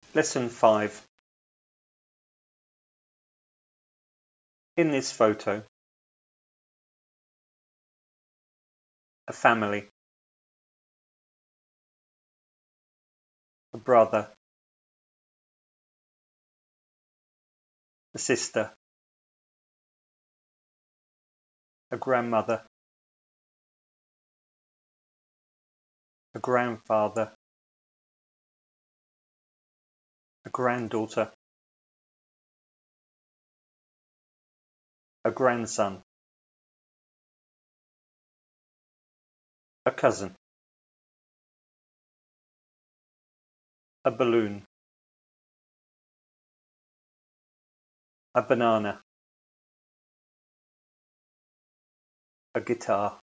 Lesson 5. In this photo, a family, a brother, a sister, a grandmother, a grandfather, a granddaughter, a grandson, a cousin, a balloon, a banana, a guitar.